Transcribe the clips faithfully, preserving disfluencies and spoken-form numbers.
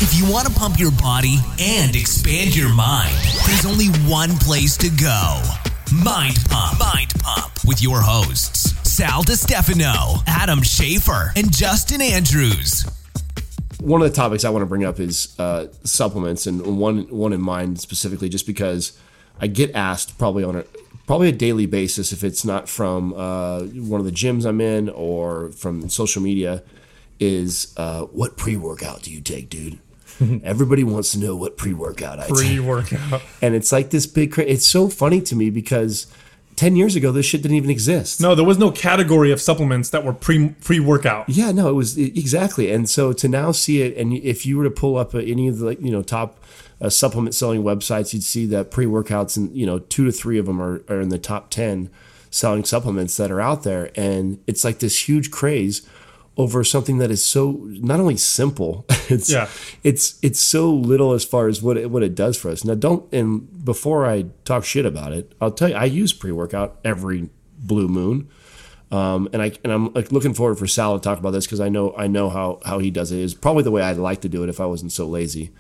If you want to pump your body and expand your mind, there's only one place to go. Mind Pump. Mind Pump with your hosts, Sal DiStefano, Adam Schafer, and Justin Andrews. One of the topics I want to bring up is uh, supplements, and one one in mind specifically, just because I get asked probably on a probably a daily basis, if it's not from uh, one of the gyms I'm in or from social media, is uh, what pre-workout do you take, dude? Everybody wants to know what pre-workout I take. Pre-workout. And it's like this big, it's so funny to me because ten years ago, this shit didn't even exist. No, there was no category of supplements that were pre, pre-workout. Yeah, no, it was exactly. And so to now see it, and if you were to pull up any of the, like, you know, top uh, supplement selling websites, you'd see that pre-workouts, and, you know, two to three of them are, are in the top ten selling supplements that are out there. And it's like this huge craze over something that is so not only simple, it's yeah. it's it's so little as far as what it, what it does for us. Now, don't and before I talk shit about it, I'll tell you I use pre-workout every blue moon, um, and I and I'm like looking forward for Sal to talk about this because I know I know how how he does it. Is probably the way I'd like to do it if I wasn't so lazy,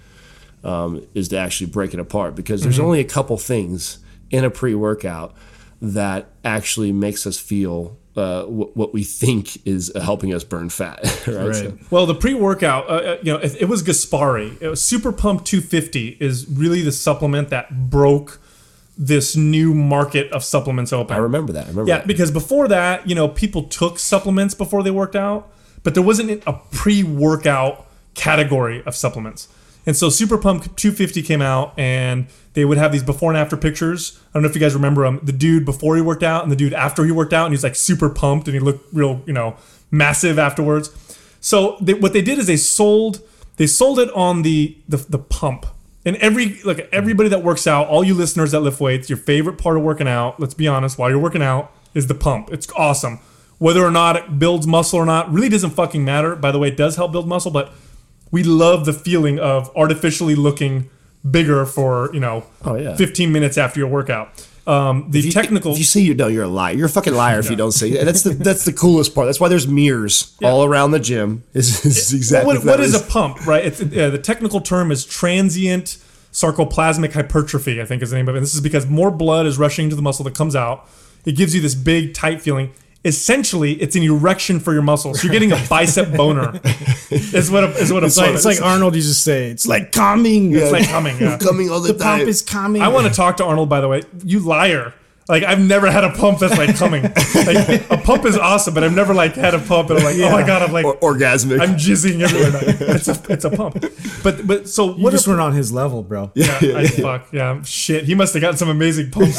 um, is to actually break it apart, because there's mm-hmm. only a couple things in a pre-workout that actually makes us feel Uh, what, what we think is uh, helping us burn fat, right? right. So. Well, the pre-workout, uh, you know, it, it was Gaspari. It was Super Pump two fifty is really the supplement that broke this new market of supplements open. I remember that. I remember yeah, that. because before that, you know, people took supplements before they worked out, but there wasn't a pre-workout category of supplements. And so Super Pump two fifty came out, and they would have these before and after pictures. I don't know if you guys remember them. The dude before he worked out and the dude after he worked out, and he's like super pumped and he looked real, you know, massive afterwards. So they, what they did is they sold they sold it on the the, the pump. And every like everybody that works out, all you listeners that lift weights, your favorite part of working out, let's be honest, while you're working out, is the pump. It's awesome. Whether or not it builds muscle or not really doesn't fucking matter. By the way, it does help build muscle, but we love the feeling of artificially looking bigger for, you know, oh, yeah. fifteen minutes after your workout. Um, the if you, technical. If you say you know, you're a liar. You're a fucking liar if yeah. you don't say it. That's the that's the coolest part. That's why there's mirrors yeah. all around the gym. Is, is exactly what, what is a pump, right? It's uh, the technical term is transient sarcoplasmic hypertrophy, I think is the name of it. And this is because more blood is rushing to the muscle that comes out. It gives you this big, tight feeling. Essentially, it's an erection for your muscles. So you're getting a bicep boner. Is what a, is what a it's like, it's like Arnold used to say. It's like coming. It's yeah. like coming. Yeah. coming all the, the time. pump is coming. I want to talk to Arnold, by the way. You liar. Like, I've never had a pump that's like coming. Like, a pump is awesome, but I've never like had a pump and I'm like, yeah. oh my god, I'm like or, orgasmic. I'm jizzing everywhere. It's a it's a pump. But but so you what just if, weren't on his level, bro. Yeah, yeah, I, fuck yeah, shit. He must have gotten some amazing pumps.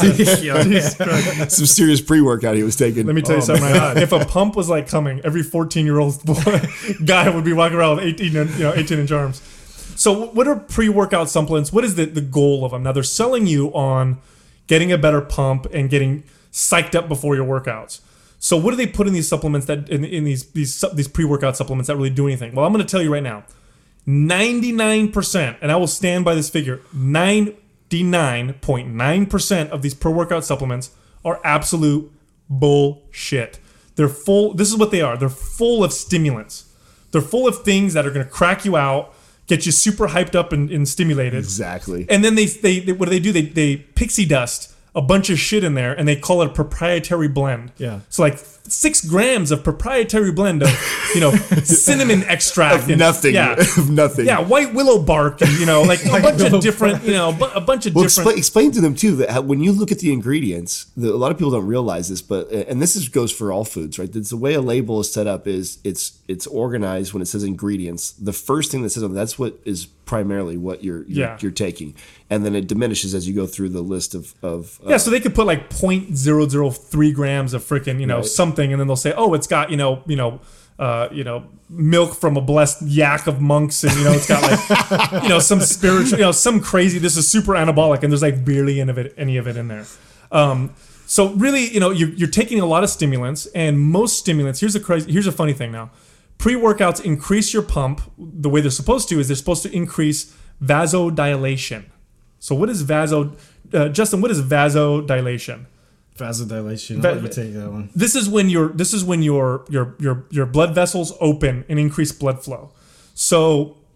yeah. Some serious pre-workout he was taking. Let me tell you oh, something. Right now. If a pump was like coming, every fourteen year old boy guy would be walking around with eighteen you know eighteen inch arms. So what are pre-workout supplements? What is the the goal of them? Now they're selling you on getting a better pump and getting psyched up before your workouts. So what do they put in these supplements that in, in these these these pre-workout supplements that really do anything? Well, I'm going to tell you right now, ninety-nine percent, and I will stand by this figure, ninety-nine point nine percent of these pre-workout supplements are absolute bullshit. They're full. This is what they are. They're full of stimulants. They're full of things that are going to crack you out, get you super hyped up and, and stimulated. Exactly. And then they, they, they what do they do? They they pixie dust a bunch of shit in there, and they call it a proprietary blend. Yeah. So like six grams of proprietary blend of, you know, cinnamon extract. Of and, nothing. Yeah. Of nothing. Yeah, white willow bark, and, you know, like a bunch of different, you know, a bunch of well, different. Explain, explain to them, too, that how, when you look at the ingredients, the, a lot of people don't realize this, but, and this is, goes for all foods, right? It's the way a label is set up is it's it's organized when it says ingredients. The first thing that says on it, that's what is primarily what you're you're, yeah. you're taking. And then it diminishes as you go through the list of... of uh, yeah, so they could put like zero point zero zero three grams of freaking, you know, right. something, and then they'll say, oh, it's got, you know, you know, uh, you know, milk from a blessed yak of monks, and, you know, it's got like, you know, some spiritual, you know, some crazy, this is super anabolic, and there's like barely any of it, any of it in there. Um, so really, you know, you're, you're taking a lot of stimulants, and most stimulants, here's a crazy, here's a funny thing now. Pre-workouts increase your pump. The way they're supposed to is they're supposed to increase vasodilation. So what is vaso, uh, Justin, what is vasodilation? Vasodilation. Va- I'll let you take that one. This is when your this is when your your your your blood vessels open and increase blood flow. So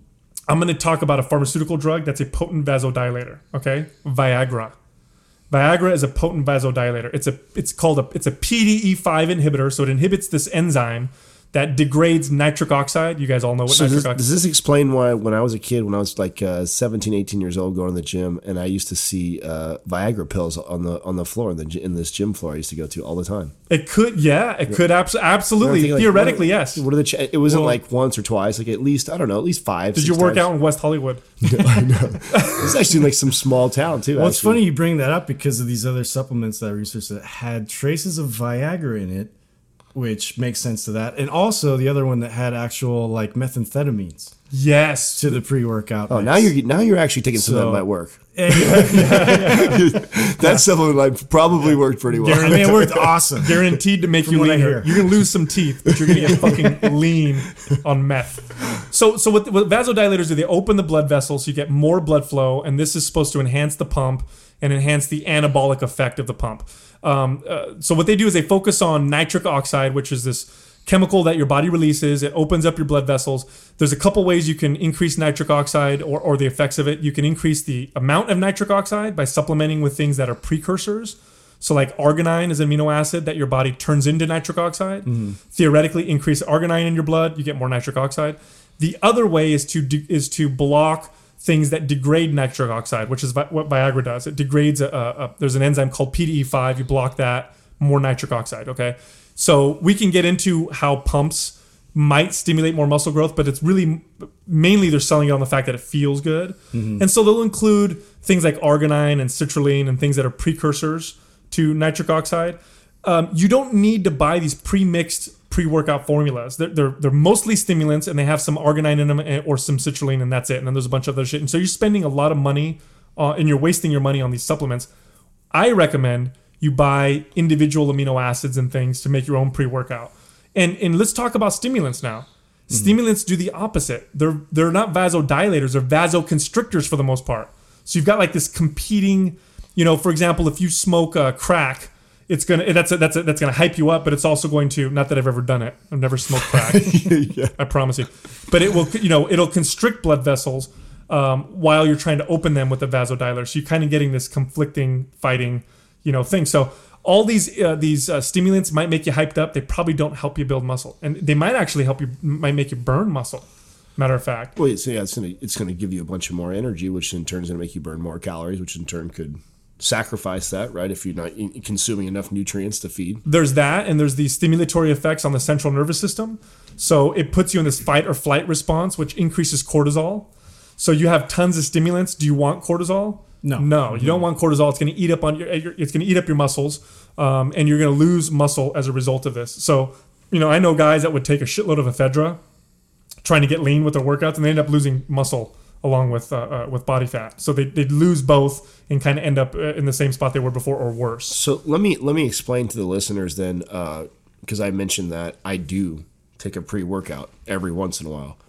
I'm going to talk about a pharmaceutical drug that's a potent vasodilator. Okay, Viagra. Viagra is a potent vasodilator. It's a it's called a it's a P D E five inhibitor, so it inhibits this enzyme that degrades nitric oxide. You guys all know what So nitric does, oxide does this explain why when I was a kid, when I was like uh, seventeen, eighteen years old, going to the gym, and I used to see uh, Viagra pills on the on the floor in, the, gy- in this gym floor I used to go to all the time. It could, yeah, it could abs- I'm absolutely, thinking, like, theoretically, what are- yes. What are the? Ch- it wasn't Well- like once or twice, like at least I don't know, at least five. Did six you work times. out in West Hollywood? I know. It's actually like some small town too. Well, it's actually. funny you bring that up because of these other supplements that I researched that had traces of Viagra in it, which makes sense to that. And also the other one that had actual like methamphetamines Yes. to the pre-workout. Oh, mix. now you're now you're actually taking some of So- that might work. And- yeah, That supplement like probably worked pretty well. I mean, it worked awesome. Guaranteed to make From you what I leaner. hear. You're gonna lose some teeth, but you're gonna get fucking lean on meth. So, so what, what vasodilators do? They open the blood vessels, so you get more blood flow, and this is supposed to enhance the pump and enhance the anabolic effect of the pump. Um, uh, so, what they do is they focus on nitric oxide, which is this chemical that your body releases. It opens up your blood vessels. There's a couple ways you can increase nitric oxide or, or the effects of it. You can increase the amount of nitric oxide by supplementing with things that are precursors. So like arginine is an amino acid that your body turns into nitric oxide. Mm-hmm. Theoretically, increase arginine in your blood, you get more nitric oxide. The other way is to de- is to block things that degrade nitric oxide, which is vi- what Viagra does. It degrades a, a, a there's an enzyme called P D E five. You block that, more nitric oxide. Okay, so we can get into how pumps might stimulate more muscle growth, but it's really mainly they're selling it on the fact that it feels good. Mm-hmm. And so they'll include things like arginine and citrulline and things that are precursors to nitric oxide. Um, you don't need to buy these pre-mixed pre-workout formulas. They're, they're they're mostly stimulants and they have some arginine in them and- or some citrulline, and that's it. And then there's a bunch of other shit. And so you're spending a lot of money uh, and you're wasting your money on these supplements. I recommend you buy individual amino acids and things to make your own pre-workout. And and let's talk about stimulants now. Mm-hmm. Stimulants do the opposite. They're they're not vasodilators, they're vasoconstrictors for the most part. So you've got like this competing, you know, for example, if you smoke uh, crack, it's gonna that's a, that's a, that's gonna hype you up, but it's also going to, not that I've ever done it, I've never smoked crack, Yeah. I promise you, but it will, you know, it'll constrict blood vessels um, while you're trying to open them with a vasodilator. So you're kind of getting this conflicting, fighting, you know, thing. So all these uh, these uh, stimulants might make you hyped up. They probably don't help you build muscle, and they might actually help you, might make you burn muscle. Matter of fact. Well, so yeah, it's gonna it's gonna give you a bunch of more energy, which in turn is gonna make you burn more calories, which in turn could sacrifice that, right? If you're not in- consuming enough nutrients to feed. There's that, and there's these stimulatory effects on the central nervous system. So it puts you in this fight or flight response, which increases cortisol. So you have tons of stimulants. Do you want cortisol? No. No, you don't want cortisol. It's going to eat up on your. It's going to eat up your muscles, um, and you're going to lose muscle as a result of this. So, you know, I know guys that would take a shitload of ephedra, trying to get lean with their workouts, and they end up losing muscle along with uh, uh, with body fat. So they they lose both and kind of end up uh, in the same spot they were before or worse. So let me let me explain to the listeners then, because I mentioned that I do take a pre-workout every once in a while.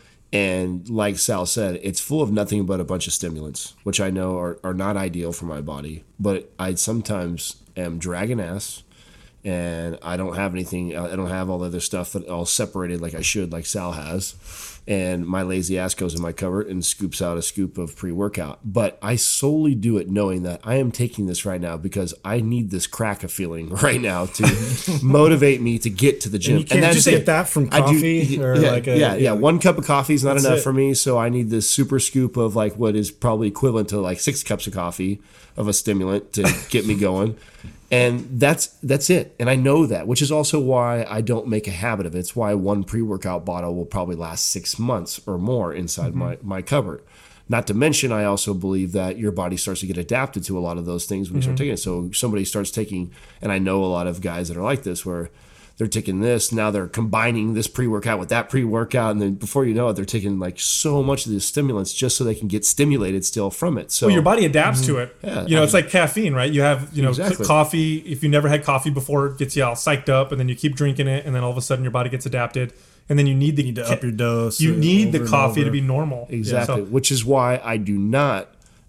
And like Sal said, it's full of nothing but a bunch of stimulants, which I know are, are not ideal for my body. But I sometimes am dragging ass, and I don't have anything. I don't have all the other stuff that all separated like I should, like Sal has. And my lazy ass goes in my cupboard and scoops out a scoop of pre-workout. But I solely do it knowing that I am taking this right now because I need this crack of feeling right now to motivate me to get to the gym. And you can't that's just it. get that from I do- coffee or yeah, like a- yeah, yeah. yeah. One cup of coffee is not That's enough it. for me, so I need this super scoop of like what is probably equivalent to like six cups of coffee of a stimulant to get me going. And that's that's it. And I know that, which is also why I don't make a habit of it. It's why one pre-workout bottle will probably last six months or more inside Mm-hmm. my, my cupboard. Not to mention, I also believe that your body starts to get adapted to a lot of those things when you Mm-hmm. start taking it. So somebody starts taking, and I know a lot of guys that are like this, where they're taking this, now they're combining this pre-workout with that pre-workout, and then before you know it, they're taking like so much of these stimulants just so they can get stimulated still from it. So Well, your body adapts to it. Yeah, you know, I it's like caffeine, right? You have, you know, c- Exactly. coffee. If you never had coffee before, it gets you all psyched up, and then you keep drinking it, and then all of a sudden your body gets adapted, and then you need the need to up your dose You uh, need the over and coffee to over. be normal. Exactly, So- which is why I do not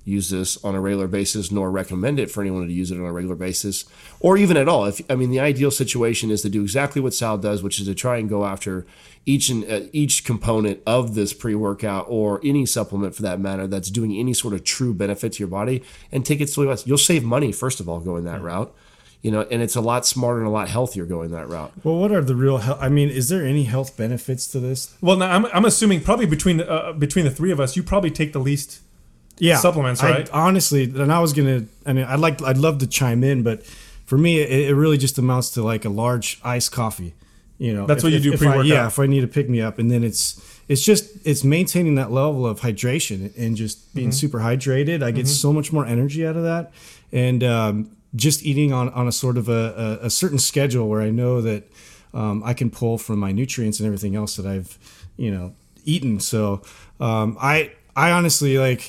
use this on a regular basis, nor recommend it for anyone to use it on a regular basis, or even at all. If I mean, the ideal situation is to do exactly what Sal does, which is to try and go after each and uh, each component of this pre-workout or any supplement for that matter that's doing any sort of true benefit to your body, and take it slowly. You'll save money first of all going that route, you know, and it's a lot smarter and a lot healthier going that route. Well, what are the real health? I mean, is there any health benefits to this? Well, now I'm, I'm assuming probably between uh, between the three of us, you probably take the least Yeah, supplements, right? I, honestly, and I was gonna. I mean, I'd like, I'd love to chime in, but for me, it, it really just amounts to like a large iced coffee. You know, That's if, what you if, do if pre-workout. I, yeah, if I need to pick me up, and then it's it's just it's maintaining that level of hydration and just being Mm-hmm. super hydrated. I get so much more energy out of that, and um, just eating on on a sort of a, a, a certain schedule where I know that um, I can pull from my nutrients and everything else that I've you know eaten. So um, I I honestly like.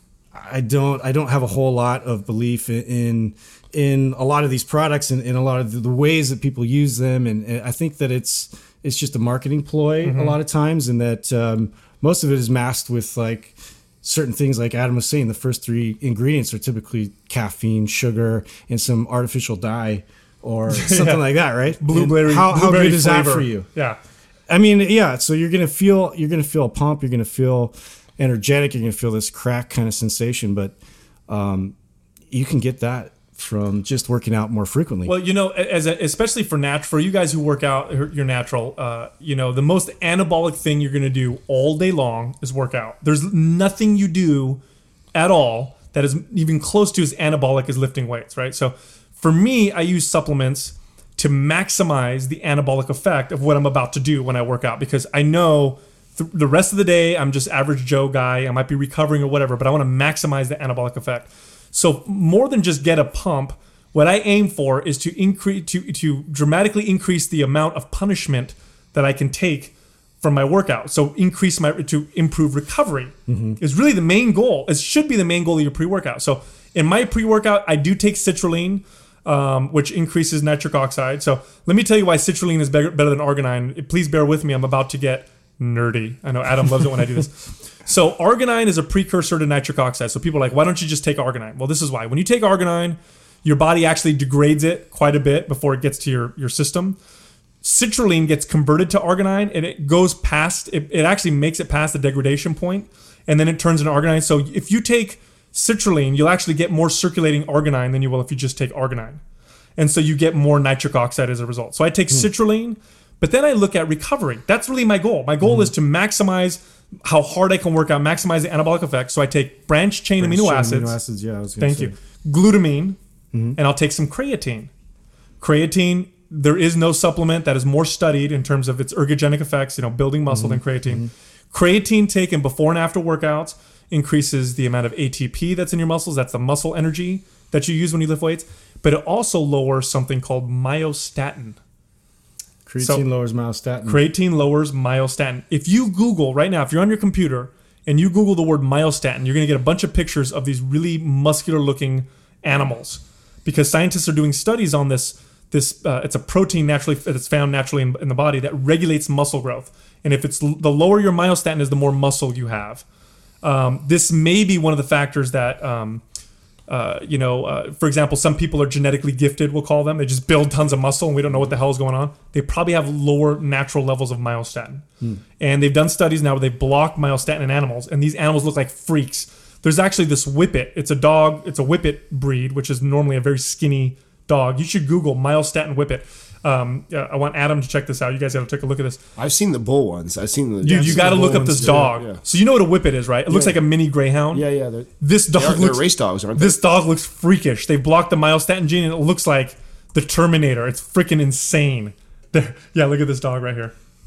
I don't I don't have a whole lot of belief in in, in a lot of these products and in a lot of the, the ways that people use them, and, and I think that it's it's just a marketing ploy a lot of times, and that um, most of it is masked with like certain things like Adam was saying. The first three ingredients are typically caffeine, sugar, and some artificial dye or something Yeah. like that, right? Blueberry. And how, how blueberry good is flavor. that for you? Yeah. I mean, yeah. So you're gonna feel you're gonna feel a pump. You're gonna feel energetic. You're gonna feel this crack kind of sensation, but um, you can get that from just working out more frequently. Well, you know, as a, especially for nat for you guys who work out, you're natural. Uh, you know, the most anabolic thing you're going to do all day long is work out. There's nothing you do at all that is even close to as anabolic as lifting weights, right? So, for me, I use supplements to maximize the anabolic effect of what I'm about to do when I work out, because I know th- the rest of the day I'm just average Joe guy. I might be recovering or whatever, but I want to maximize the anabolic effect. So more than just get a pump, what I aim for is to increase to to dramatically increase the amount of punishment that I can take from my workout. So increase my to improve recovery is really the main goal. It should be the main goal of your pre-workout. So in my pre-workout, I do take citrulline, um, which increases nitric oxide. So let me tell you why citrulline is better, better than arginine. Please bear with me. I'm about to get nerdy. I know Adam loves it when I do this. So arginine is a precursor to nitric oxide. So people are like, why don't you just take arginine? Well, this is why. When you take arginine, your body actually degrades it quite a bit before it gets to your, your system. Citrulline gets converted to arginine, and it goes past, it, it actually makes it past the degradation point, and then it turns into arginine. So if you take citrulline, you'll actually get more circulating arginine than you will if you just take arginine. And so you get more nitric oxide as a result. So I take mm. citrulline, but then I look at recovery. That's really my goal. My goal mm. is to maximize how hard I can work out, maximize the anabolic effect. So I take branched chain Branched amino chain acids. Amino acids, yeah. I was gonna Thank say. you. Glutamine, Mm-hmm. and I'll take some creatine. Creatine, there is no supplement that is more studied in terms of its ergogenic effects, you know, building muscle Mm-hmm. than creatine. Creatine taken before and after workouts increases the amount of A T P that's in your muscles. That's the muscle energy that you use when you lift weights. But it also lowers something called myostatin. Creatine So- lowers myostatin. Creatine lowers myostatin. If you Google right now, if you're on your computer and you Google the word myostatin, you're going to get a bunch of pictures of these really muscular looking animals, because scientists are doing studies on this. This uh, it's a protein naturally that's found naturally in, in the body that regulates muscle growth. And if it's l- the lower your myostatin is, the more muscle you have. Um, this may be one of the factors that, um, uh, you know, uh, for example, some people are genetically gifted, we'll call them. They just build tons of muscle and we don't know what the hell is going on. They probably have lower natural levels of myostatin. Hmm. And they've done studies now where they block myostatin in animals, and these animals look like freaks. There's actually this Whippet. It's a dog. It's a Whippet breed, which is normally a very skinny dog. You should Google myostatin Whippet. Um, uh, I want Adam to check this out. You guys got to take a look at this. I've seen the bull ones. I've seen the. You, I've you seen got to the look bull up this ones, dog. Yeah, yeah. So you know what a Whippet is, right? It looks Yeah. like a mini greyhound. Yeah, yeah. They're, This dog they're, they're looks race dogs, aren't they? This dog looks freakish. They blocked the myostatin gene, and it looks like the Terminator. It's freaking insane. There, yeah, look at this dog right here.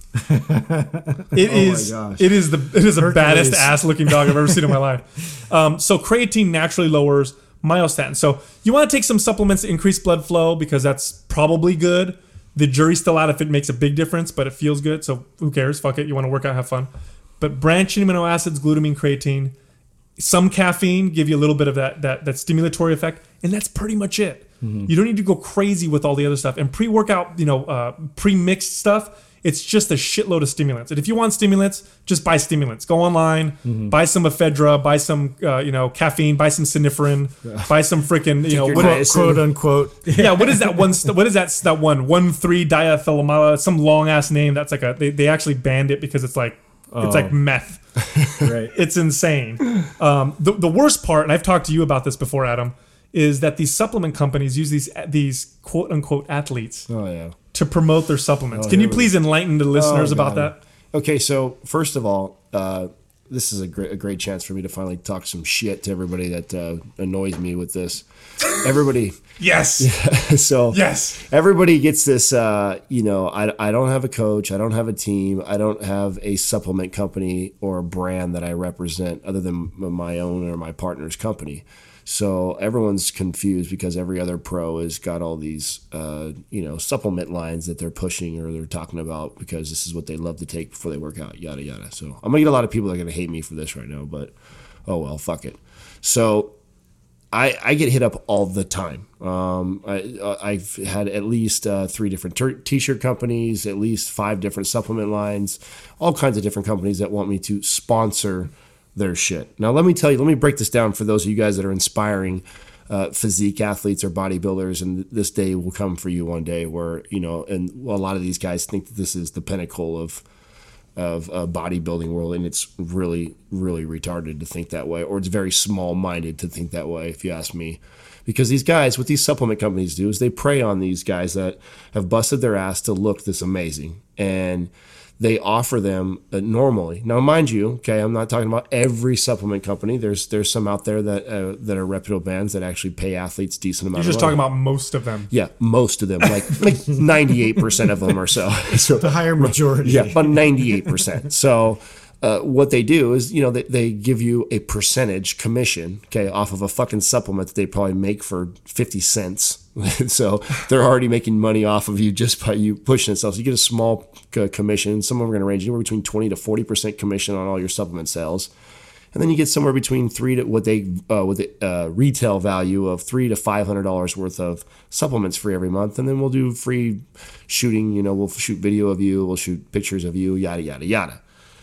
It is. Oh my gosh. It is the. It is the Hercules. baddest ass looking dog I've ever seen in my life. Um, so creatine naturally lowers myostatin. So you want to take some supplements to increase blood flow, because that's probably good. The jury's still out if it makes a big difference, but it feels good. So who cares? Fuck it. You want to work out, have fun. But branched amino acids, glutamine, creatine, some caffeine give you a little bit of that that that stimulatory effect, and that's pretty much it. Mm-hmm. You don't need to go crazy with all the other stuff. And pre-workout, you know, uh, pre-mixed stuff It's just a shitload of stimulants. And if you want stimulants, just buy stimulants. Go online, mm-hmm. buy some ephedra, buy some, uh, you know, caffeine, buy some synephrine, buy some freaking, you know, what, quote, quote unquote. Yeah, what is that one? What is that? That one one three diethylamala, some long ass name. That's like a. They, they actually banned it because it's like oh. it's like meth. Right. It's insane. Um, the the worst part, and I've talked to you about this before, Adam, is that these supplement companies use these these quote unquote athletes. Oh yeah. To promote their supplements. Oh, Can you please enlighten the listeners oh, about that? Okay, so first of all, uh, this is a great, a great chance for me to finally talk some shit to everybody that uh, annoys me with this. Everybody. Yes. Yeah, so yes. Everybody gets this, uh, you know, I, I don't have a coach. I don't have a team. I don't have a supplement company or a brand that I represent other than my own or my partner's company. So everyone's confused because every other pro has got all these, uh, you know, supplement lines that they're pushing or they're talking about because this is what they love to take before they work out, yada, yada. So I'm going to get a lot of people that are going to hate me for this right now, but oh, well, fuck it. So I, I get hit up all the time. Um, I, I've had at least uh, three different ter- t-shirt companies, at least five different supplement lines, all kinds of different companies that want me to sponsor their shit. Now, let me tell you, let me break this down for those of you guys that are inspiring uh, physique athletes or bodybuilders, and this day will come for you one day where, you know, and a lot of these guys think that this is the pinnacle of of a bodybuilding world, and it's really, really retarded to think that way, or it's very small-minded to think that way, if you ask me. Because these guys, what these supplement companies do is they prey on these guys that have busted their ass to look this amazing, and they offer them uh, normally. Now, mind you, okay, I'm not talking about every supplement company. There's there's some out there that uh, that are reputable brands that actually pay athletes decent amount. You're just of money. talking about most of them. Yeah, most of them, like like ninety-eight percent of them or so. So the higher majority. Yeah, but ninety-eight percent. So uh, what they do is, you know, they, they give you a percentage commission, okay, off of a fucking supplement that they probably make for fifty cents. So they're already making money off of you just by you pushing it. So you get a small uh, commission. Some of them are going to range anywhere between twenty to forty percent commission on all your supplement sales. And then you get somewhere between three to what they, uh, with the uh, retail value of three to five hundred dollars worth of supplements free every month. And then we'll do free shooting, you know, we'll shoot video of you, we'll shoot pictures of you, yada, yada, yada.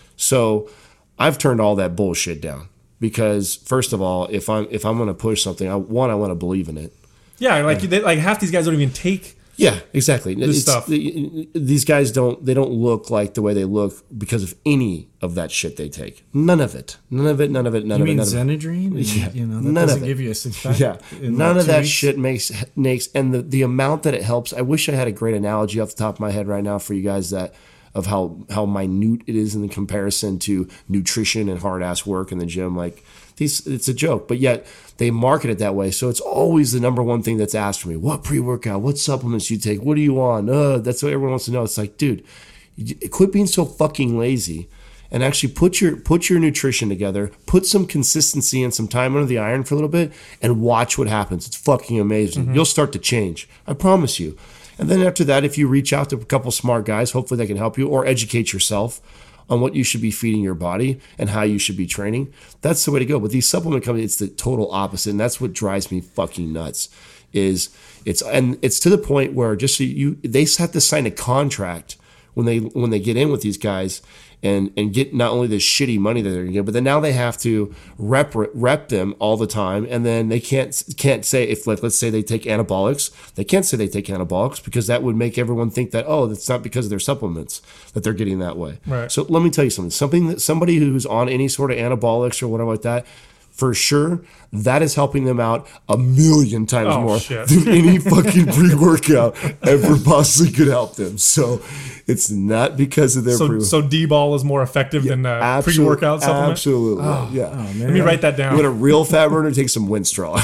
So I've turned all that bullshit down because first of all, if I'm, if I'm going to push something, I, one, I want to believe in it. Yeah, like they, like half these guys don't even take. Yeah, exactly. This It's, stuff. These guys don't. They don't look like the way they look because of any of that shit they take. None of it. None of it. None of it. None you of mean it. None Xenadrine? Of it. Yeah. You know that none doesn't of it. give you a six pack. Yeah. in None like of that weeks? shit makes makes and the the amount that it helps. I wish I had a great analogy off the top of my head right now for you guys that of how how minute it is in the comparison to nutrition and hard ass work in the gym. Like these, it's a joke, but yet they market it that way. So it's always the number one thing that's asked for me. What pre-workout? What supplements you take? What are you on? Uh, that's what everyone wants to know. It's like, dude, quit being so fucking lazy and actually put your put your nutrition together, put some consistency and some time under the iron for a little bit and watch what happens. It's fucking amazing. Mm-hmm. You'll start to change. I promise you. And then after that, if you reach out to a couple smart guys, hopefully they can help you or educate yourself on what you should be feeding your body and how you should be training. That's the way to go. But these supplement companies, it's the total opposite. And that's what drives me fucking nuts is it's, and it's to the point where just so you, they have to sign a contract when they, when they get in with these guys and, and get not only the shitty money that they're gonna get, but then now they have to rep, rep them all the time. And then they can't, can't say if like, let's say they take anabolics, they can't say they take anabolics because that would make everyone think that, oh, that's not because of their supplements that they're getting that way. Right. So let me tell you something, something that somebody who's on any sort of anabolics or whatever like that, for sure, that is helping them out a million times oh, more shit. than any fucking pre-workout ever possibly could help them. So it's not because of their so, pre so D-ball is more effective yeah, than uh, absolute, pre-workout supplement? Absolutely. Oh, yeah. Oh, man. Let me write that down. You want a real fat burner? Take some Winstrol.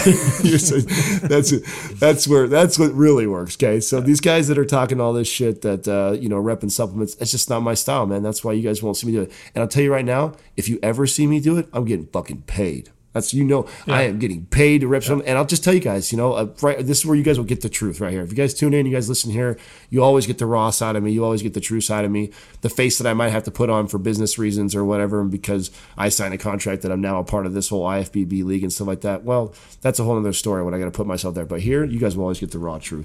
Yeah. that's it. That's where that's what really works. Okay. So these guys that are talking all this shit that uh, you know, repping supplements, it's just not my style, man. That's why you guys won't see me do it. And I'll tell you right now, if you ever see me do it, I'm getting fucking paid. That's, you know, yeah. I am getting paid to rep yeah. something. And I'll just tell you guys, you know, uh, right, this is where you guys will get the truth right here. If you guys tune in, you guys listen here, you always get the raw side of me. You always get the true side of me. The face that I might have to put on for business reasons or whatever, and because I signed a contract that I'm now a part of this whole I F B B league and stuff like that. Well, that's a whole other story when I got to put myself there. But here, you guys will always get the raw truth.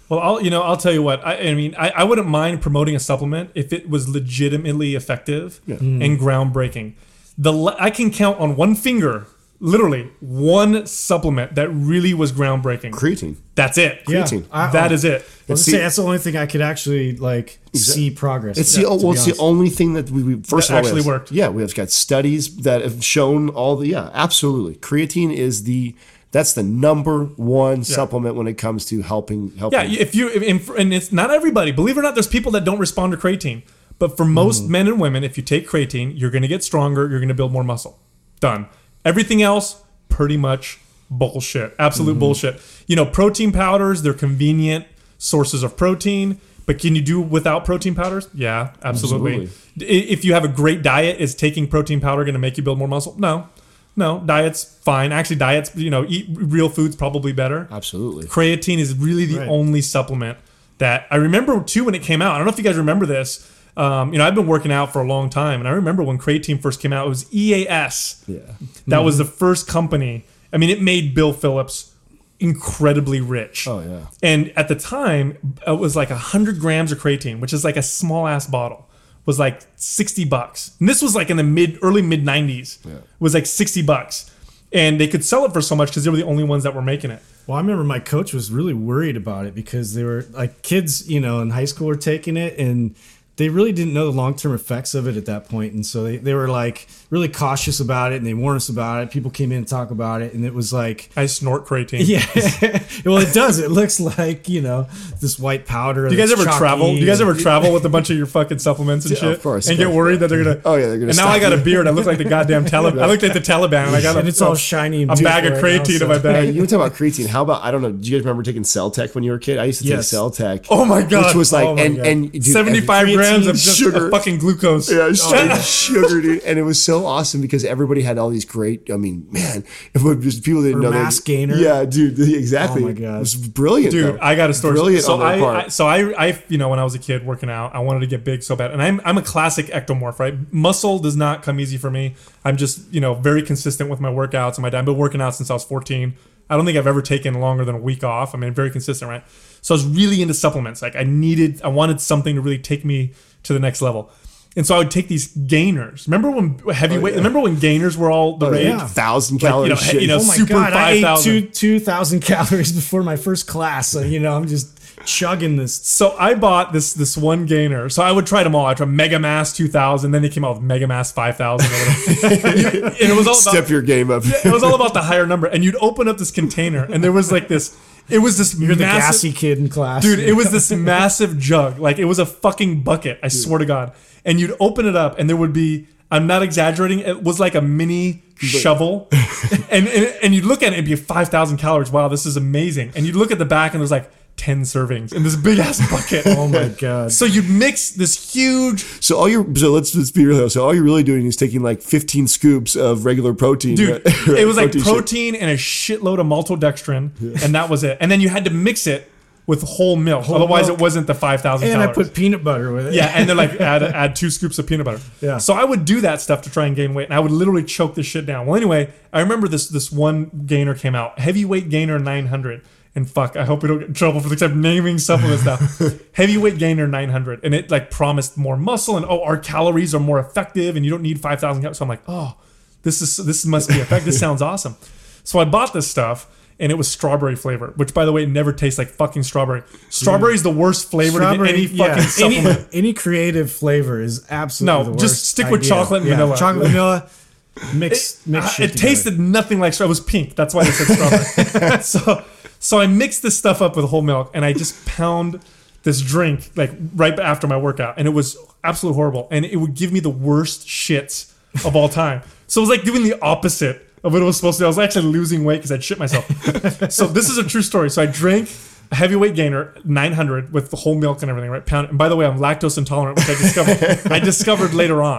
Well, I'll you know I'll tell you what. I, I mean, I, I wouldn't mind promoting a supplement if it was legitimately effective Yeah. and groundbreaking. The le- I can count on one finger, literally one supplement that really was groundbreaking. Creatine. That's it. Yeah. Creatine. I- That I- is it. I was It's gonna say the- that's the only thing I could actually like see progress. It's with, the to well, be it's the honest. only thing that we, we first That of all we actually have- worked. Yeah, we've got studies that have shown all the yeah, absolutely. Creatine is the that's the number one supplement when it comes to helping helping. Yeah, if you if, and it's not everybody. Believe it or not, there's people that don't respond to creatine. But for most Mm-hmm. men and women, if you take creatine, you're going to get stronger. You're going to build more muscle. Done. Everything else, pretty much bullshit. Absolute Mm-hmm. bullshit. You know, protein powders, they're convenient sources of protein. But can you do without protein powders? Yeah, absolutely. Absolutely. I- If you have a great diet, is taking protein powder going to make you build more muscle? No. No, diet's fine. Actually, diet's, you know, eat real food's probably better. Absolutely. Creatine is really the Right. only supplement that I remember too when it came out. I don't know if you guys remember this. Um, you know, I've been working out for a long time, and I remember when creatine first came out. It was E A S. Yeah. That was the first company. I mean, it made Bill Phillips incredibly rich. Oh yeah. And at the time, it was like one hundred grams of creatine, which is like a small ass bottle, was like sixty bucks. And this was like in the mid, early mid nineties. Yeah. It was like sixty bucks. And they could sell it for so much because they were the only ones that were making it. Well, I remember my coach was really worried about it because they were like kids, you know, in high school were taking it and they really didn't know the long-term effects of it at that point. And so they, they were like really cautious about it and they warned us about it. People came in and talk about it and it was like, I snort creatine. yeah, well, it does. It looks like, you know, this white powder. Do you guys that's ever chalky travel? Do you guys and- ever travel with a bunch of your fucking supplements and Yeah, shit? of course, And of get course. worried that they're gonna. Oh, yeah, they're gonna And now I stop got a you. beard. I look like the goddamn Taliban. I looked like the Taliban. And I got a, And it's all shiny and a bag of beautiful right now, creatine in so- my Hey, bag. you were talking about creatine. How about I don't know? Do you guys remember taking Cell-Tech when you were a kid? I used to Yes. take Cell-Tech. Oh my God. Which was like Oh my and God. and dude, seventy-five grams of creatine, just sugar. of fucking glucose. Yeah, straight sugar, dude. And it was so awesome because everybody had all these great. I mean, man, if it was people didn't Or know. they- mass gainer. Yeah, dude. Exactly. Oh my God. It was brilliant, Dude, though. I got a story. Brilliant so on their I, part. I, so I, I, you know, when I was a kid working out, I wanted to get big so bad, and I'm, I'm a classic ectomorph, right? Muscle does not come easy for me. I'm just, you know, very consistent with my workouts and my diet. I've been working out since I was fourteen. I don't think I've ever taken longer than a week off. I mean, very consistent, right? So I was really into supplements. Like I needed, I wanted something to really take me to the next level. And so I would take these gainers. Remember when heavyweight? yeah. Remember when gainers were all the Oh, rage? yeah. Thousand Like, calories. you know, shit. you know, Oh my super God, I ate 5,000. two, two thousand calories before my first class. So, you know, I'm just chugging this. So I bought this this one gainer. So I would try them all. I tried Mega Mass two thousand. Then they came out with Mega Mass five thousand. and it was all about Step your game up. it was all about the higher number. And you'd open up this container, and there was like this. It was this You're the massive, gassy kid in class. dude. It was this massive jug. Like it was a fucking bucket. I swear to God. And you'd open it up, and there would be. I'm not exaggerating. It was like a mini shovel, and, and and you'd look at it, it'd be five thousand calories. Wow, this is amazing. And you'd look at the back, and there's like ten servings in this big ass bucket. Oh my God. So you'd mix this huge, So all you're so let's let's be real. So all you're really doing is taking like fifteen scoops of regular protein. dude. right? It was like shake. protein and a shitload of maltodextrin, and that was it. And then you had to mix it with whole milk, otherwise milk. it wasn't the five thousand. and I calories. put peanut butter with it. Yeah, and then like add add two scoops of peanut butter. Yeah. So I would do that stuff to try and gain weight, and I would literally choke this shit down. Well, anyway, I remember this this one gainer came out, heavyweight gainer nine hundred, and fuck, I hope we don't get in trouble for the naming supplements now. Heavyweight gainer nine hundred, and it like promised more muscle, and oh, our calories are more effective, and you don't need five thousand calories. So I'm like, oh, this is this must be effective. This sounds awesome. So I bought this stuff. And it was strawberry flavor, which, by the way, never tastes like fucking strawberry. Strawberry is the worst flavor to get any fucking yeah, supplement. Any, any creative flavor is absolutely No, the worst. just stick with idea. chocolate and Yeah, vanilla. Chocolate vanilla. Mix, It, mix uh, shit it together. tasted nothing like strawberry. It was pink. That's why they said strawberry. so, so I mixed this stuff up with whole milk, and I just pound this drink like right after my workout, and it was absolutely horrible. And it would give me the worst shits of all time. So it was like doing the opposite of what it was supposed to do. I was actually losing weight because I'd shit myself. So this is a true story. So I drank a heavyweight gainer, nine hundred, with the whole milk and everything, right? Pound. And by the way, I'm lactose intolerant, which I discovered. I discovered later on.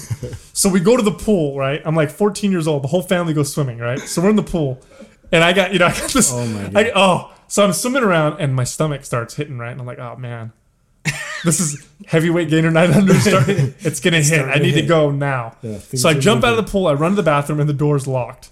So we go to the pool, right? I'm like fourteen years old. The whole family goes swimming, right? So we're in the pool, and I got, you know, I got this. Oh, my God. I, oh, so I'm swimming around, and my stomach starts hitting, right? And I'm like, oh man, this is heavyweight gainer nine hundred. Start, it's gonna hit. I to need to hit. go now. Yeah, things so I are jump out moving. of the pool. I run to the bathroom, and the door's locked.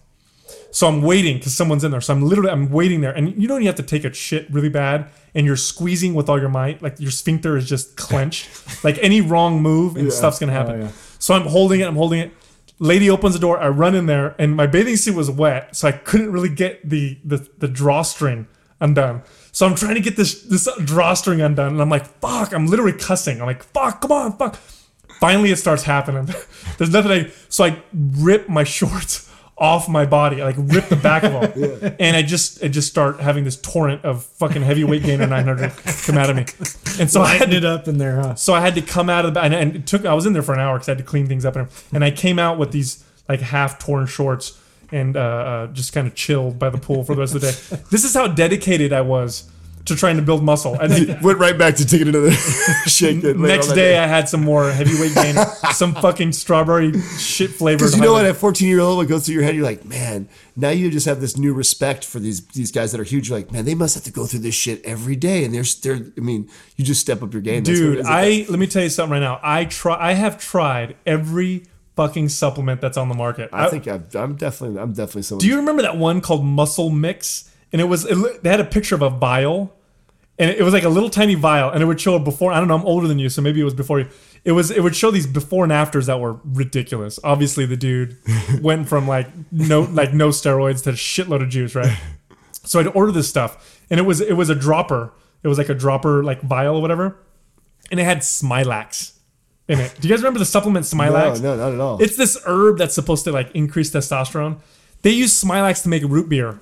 So I'm waiting because someone's in there. So I'm literally I'm waiting there, and you know you have to take a shit really bad, and you're squeezing with all your might, like your sphincter is just clenched. Like any wrong move and Yeah. stuff's gonna happen. Oh, yeah. So I'm holding it. I'm holding it. Lady opens the door. I run in there, and my bathing suit was wet, so I couldn't really get the the, the drawstring undone. So I'm trying to get this this drawstring undone, and I'm like, "Fuck!" I'm literally cussing. I'm like, "Fuck! Come on, fuck!" Finally, it starts happening. There's nothing. I so I rip my shorts off my body, I like rip the back of them, yeah. and I just I just start having this torrent of fucking heavyweight gainer nine hundred come out of me, and so I had it up in there. Huh? So I had to come out of the and, and it took. I was in there for an hour because I had to clean things up, and, and I came out with these like half torn shorts and uh, uh, just kind of chilled by the pool for the rest of the day. This is how dedicated I was to trying to build muscle. And then, went right back to taking another shake. Next day, day, I had some more heavyweight gain, some fucking strawberry shit flavored. Because you know what, at fourteen year old, what goes through your head, you're like, man, now you just have this new respect for these these guys that are huge. You're like, man, they must have to go through this shit every day, and they're they're. I mean, you just step up your game, dude. I let me tell you something right now. I try. I have tried every fucking supplement that's on the market. I, I think I've, I'm definitely I'm definitely someone. Do you remember that one called Muscle Mix? And it was it, they had a picture of a vial. And it was like a little tiny vial, and it would show before. I don't know. I'm older than you, so maybe it was before you. It was. It would show these before and afters that were ridiculous. Obviously, the dude went from like no, like no steroids to a shitload of juice, right? So I'd order this stuff, and it was it was a dropper. It was like a dropper, like vial or whatever, and it had Smilax in it. Do you guys remember the supplement Smilax? No, no, not at all. It's this herb that's supposed to like increase testosterone. They use Smilax to make root beer.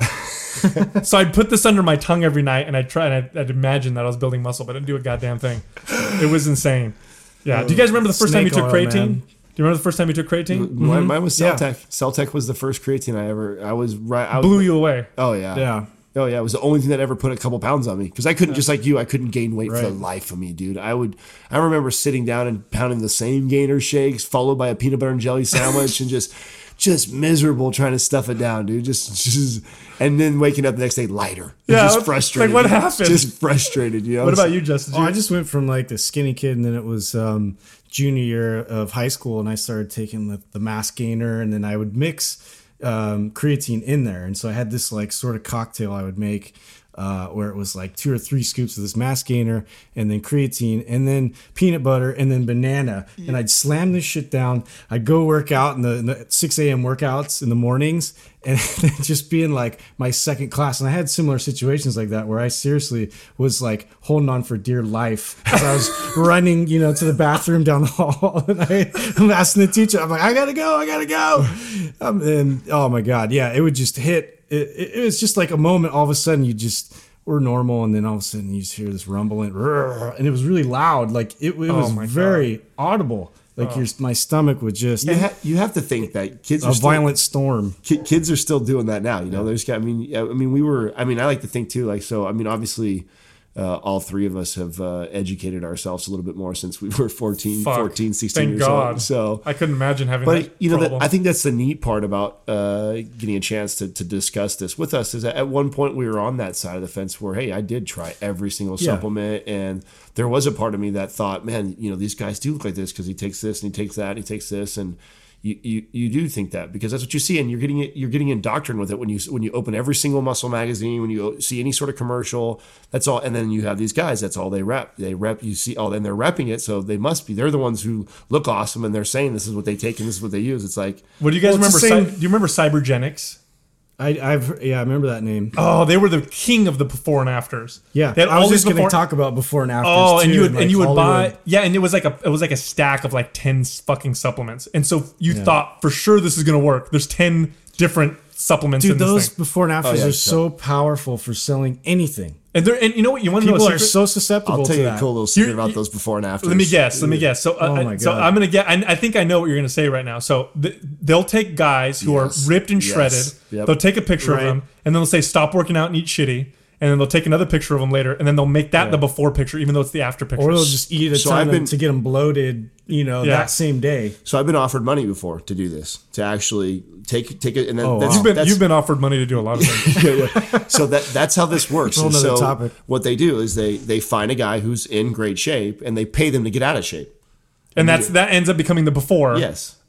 So I'd put this under my tongue every night, and I'd try, and I'd, I'd imagine that I was building muscle, but I didn't do a goddamn thing. It was insane. Yeah. Do you guys remember the first time you took creatine? Man. Do you remember the first time you took creatine? Mm-hmm. Mine, mine was Celtec. Yeah. Celtec was the first creatine I ever. I was right. I was, blew you away. Oh yeah. Yeah. Oh yeah. It was the only thing that ever put a couple pounds on me because I couldn't, yeah. just like you, I couldn't gain weight right. for the life of me, dude. I would. I remember sitting down and pounding the same gainer shakes, followed by a peanut butter and jelly sandwich, and just. Just miserable trying to stuff it down, dude. Just, just, and then waking up the next day lighter. Yeah, just frustrated. Like what happened? Just frustrated, you know. What about you, Justin? Oh, I just went from like the skinny kid, and then it was um, junior year of high school, and I started taking the, the mass gainer, and then I would mix um, creatine in there, and so I had this like sort of cocktail I would make. Uh, where it was like two or three scoops of this mass gainer and then creatine and then peanut butter and then banana. Yeah. And I'd slam this shit down. I'd go work out in the, in the six a.m. workouts in the mornings and just being like my second class. And I had similar situations like that where I seriously was like holding on for dear life as I was running, you know, to the bathroom down the hall. And I, I'm asking the teacher, I'm like, I gotta go, I gotta go. Um, and oh my God, yeah, it would just hit. It, it, it was just like a moment. All of a sudden, you just were normal, and then all of a sudden, you just hear this rumbling, and it was really loud. Like it, it was oh very God. audible. Like oh. your my stomach would just. You, ha- you have to think that kids a are still, violent storm. Ki- kids are still doing that now. You know, there's. I mean, I mean, we were. I mean, I like to think too. Like so. I mean, obviously. Uh, all three of us have uh, educated ourselves a little bit more since we were fourteen, Fuck. fourteen, sixteen Thank years God. old. So I couldn't imagine having but, that you know, problem. that, I think that's the neat part about uh, getting a chance to, to discuss this with us is that at one point we were on that side of the fence where, hey, I did try every single yeah. supplement. And there was a part of me that thought, man, you know, these guys do look like this because he takes this and he takes that and he takes this. And You, you you do think that because that's what you see, and you're getting it. You're getting indoctrinated with it when you when you open every single muscle magazine, when you see any sort of commercial. That's all, and then you have these guys. That's all they rep. They rep. You see, oh, then they're repping it, so they must be. They're the ones who look awesome, and they're saying this is what they take and this is what they use. It's like, what do you guys well, remember? same, Cy- do you remember Cybergenics? I, I've yeah, I remember that name. Oh, they were the king of the before and afters. Yeah, they had I was all just these going to before- talk about before and afters. Oh, and too, you would in, and like, you would Hollywood. buy yeah, and it was like a it was like a stack of like ten fucking supplements, and so you Yeah. thought for sure this is going to work. There's ten different supplements Dude, in this those thing, before and afters Oh, yeah, are so powerful for selling anything. and they're and you know what you want to know? People a are secret? so susceptible I'll tell to you that. a cool little secret You're- about you- those before and afters. Let me guess. Let me guess. So, uh, Oh my so God. I'm gonna get. I, I think I know what you're gonna say right now. So th- they'll take guys who Yes. are ripped and Yes. shredded. Yep. They'll take a picture Right. of them, and then they'll say, "Stop working out and eat shitty." And then they'll take another picture of them later, and then they'll make that Yeah. the before picture, even though it's the after picture. Or they'll just eat a So ton I've of been- to get them bloated, you know, Yeah. that same day. So I've been offered money before to do this, to actually take take it, and then Oh, that's, wow. you've been that's, you've been offered money to do a lot of things. yeah, yeah. So that that's how this works. Whole And nother so topic. what they do is they they find a guy who's in great shape and they pay them to get out of shape. And that's that ends up becoming the before. Yes.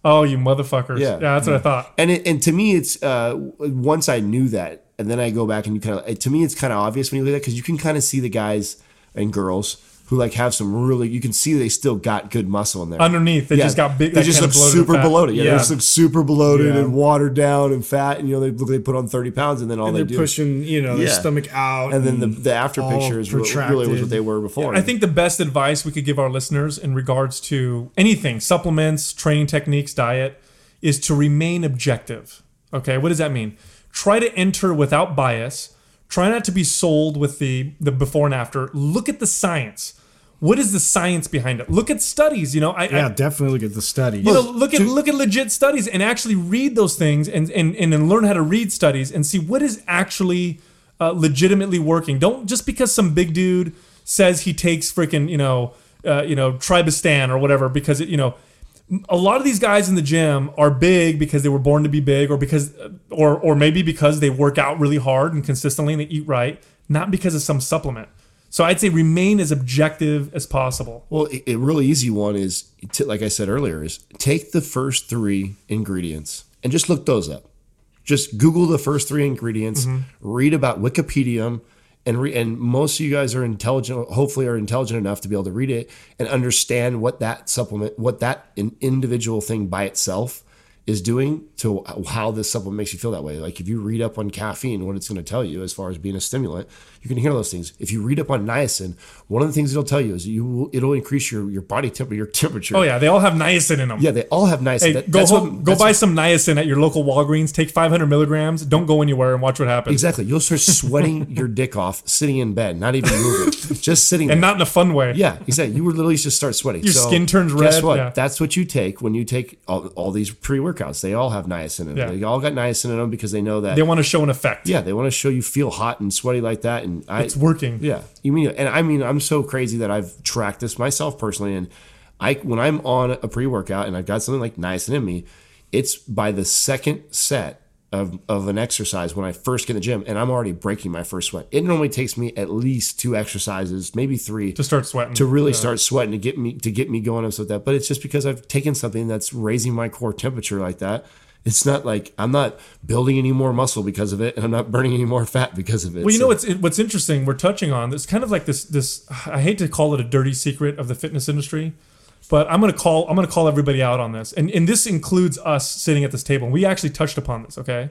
Oh, you motherfuckers. Yeah. Yeah, that's what I thought. And it, and to me, it's uh, once I knew that, and then I go back and you kind of, to me, it's kind of obvious when you look at that because you can kind of see the guys and girls who like have some really, you can see they still got good muscle in there. Underneath, they Yeah. just got big. They that just kind look of bloated super fat. bloated. Yeah, they just look super bloated Yeah. and watered down and fat. And you know, they look they put on thirty pounds, and then all And they they're do. pushing, you know, their Yeah. stomach out. and then the the after all picture is what, really was protracted. what they were before. I think the best advice we could give our listeners in regards to anything, supplements, training techniques, diet, is to remain objective. Okay, what does that mean? Try to enter without bias. Try not to be sold with the, the before and after. Look at the science. What is the science behind it? Look at studies. You know, I, Yeah, I, definitely look at the study. you know, look at look at legit studies and actually read those things and and, and then learn how to read studies and see what is actually uh, legitimately working. Don't just because some big dude says he takes freaking you know uh, you know Tribistan or whatever because it, you know a lot of these guys in the gym are big because they were born to be big or because or or maybe because they work out really hard and consistently and they eat right, not because of some supplement. So I'd say remain as objective as possible. Well, a a really easy one is, to, like I said earlier, is take the first three ingredients and just look those up. Just Google the first three ingredients, Mm-hmm. read about Wikipedia, and re- and most of you guys are intelligent. Hopefully, are intelligent enough to be able to read it and understand what that supplement, what that in individual thing by itself is doing to how this supplement makes you feel that way. Like if you read up on caffeine, what it's going to tell you as far as being a stimulant, you can hear those things. If you read up on niacin, one of the things it'll tell you is you will, it'll increase your, your body temperature, your temperature. Oh yeah, they all have niacin in them. Yeah, they all have niacin. Hey, That- go that's home, what- go that's buy what- some niacin at your local Walgreens. Take five hundred milligrams. Don't go anywhere and watch what happens. Exactly. You'll start sweating your dick off sitting in bed, not even moving, just sitting there. And not in a fun way. Yeah, exactly. You would literally just start sweating. Your skin turns Guess red, what? yeah. That's what you take when you take all, all these pre-workouts. They all have niacin in them. Yeah. They all got niacin in them because they know that. They want to show an effect. yeah, they want to show you feel hot and sweaty like that. And I, It's working. Yeah, you mean? And I mean, I'm so crazy that I've tracked this myself personally. And I, when I'm on a pre-workout and I've got something like niacin in me, it's by the second set of, of an exercise when I first get in the gym, and I'm already breaking my first sweat. It normally takes me at least two exercises, maybe three, To start sweating. to really start sweating to get me to get me going and stuff like that. But it's just because I've taken something that's raising my core temperature like that. It's not like I'm not building any more muscle because of it, and I'm not burning any more fat because of it. Well, you So- know what's it, what's interesting? We're touching on it's kind of like this. This I hate to call it a dirty secret of the fitness industry, but I'm gonna call I'm gonna call everybody out on this, and and this includes us sitting at this table. We actually touched upon this. Okay,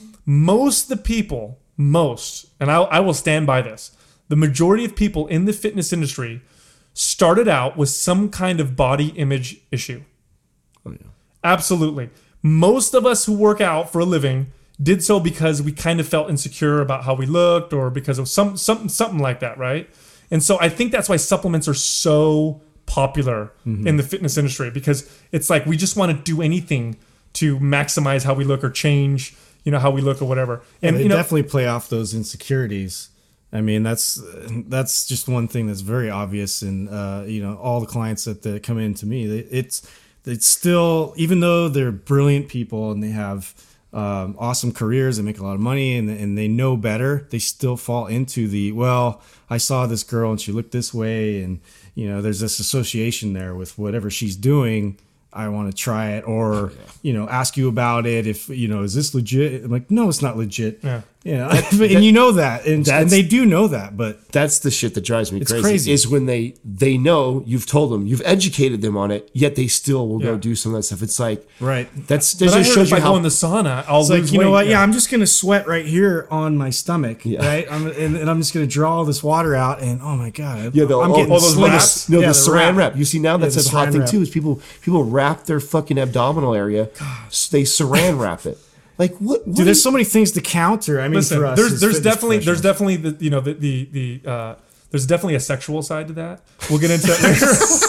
most of the people, most, and I I will stand by this. The majority of people in the fitness industry started out with some kind of body image issue. Oh, yeah. Absolutely. Most of us who work out for a living did so because we kind of felt insecure about how we looked or because of some something something like that, right? And so I think that's why supplements are so popular in the fitness industry because it's like we just want to do anything to maximize how we look or change, you know, how we look or whatever. And they you know, definitely play off those insecurities. I mean, that's that's just one thing that's very obvious, and uh, you know, all the clients that, that come in to me, they, it's it's still, even though they're brilliant people and they have um, awesome careers, they make a lot of money, and and they know better, they still fall into the, well, I saw this girl and she looked this way, and you know, there's this association there with whatever she's doing. I want to try it, or you know, ask you about it. If you know, is this legit? I'm like, no, it's not legit. Yeah. You know, and you know that, and, and That's- they do know that, but That's the shit that drives me It's crazy, crazy. is when they they know you've told them, you've educated them on it, yet they still will Yeah. go do some of that stuff. It's like right. that's that but I just heard shows if you I how go in the sauna, I'll It's lose like, you know weight. what? Yeah, I'm just gonna sweat right here on my stomach, Yeah. right? I'm, and, and I'm just gonna draw all this water out, and oh my god, Yeah, the, I'm oh, getting all those no, the- wraps? No, Yeah, the the saran wrap. wrap. You see now that's the a hot saran thing wrap. too. Is people people wrap their fucking abdominal area. s- They saran wrap it. Like what? what Dude, there's so many things to counter. I mean, Listen, for us, there's as there's fitness definitely there's professionals. definitely the you know the the the uh, there's definitely a sexual side to that. We'll get into it later.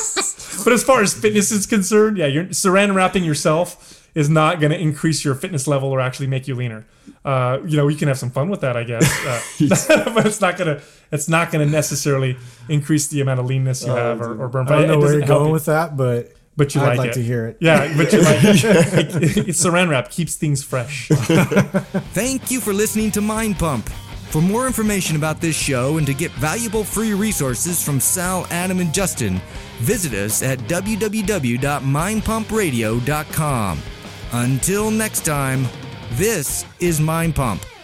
But as far as fitness is concerned, yeah, you're saran wrapping yourself is not going to increase your fitness level or actually make you leaner. Uh, you know, you can have some fun with that, I guess, uh, but it's not gonna it's not gonna necessarily increase the amount of leanness you have or, or burn. I don't know It where doesn't you're help going you. with that, but But you I'd like, like it. to hear it. Yeah, but you like it. It's saran wrap keeps things fresh. Thank you for listening to Mind Pump. For more information about this show and to get valuable free resources from Sal, Adam, and Justin, visit us at w w w dot mind pump radio dot com. Until next time, this is Mind Pump.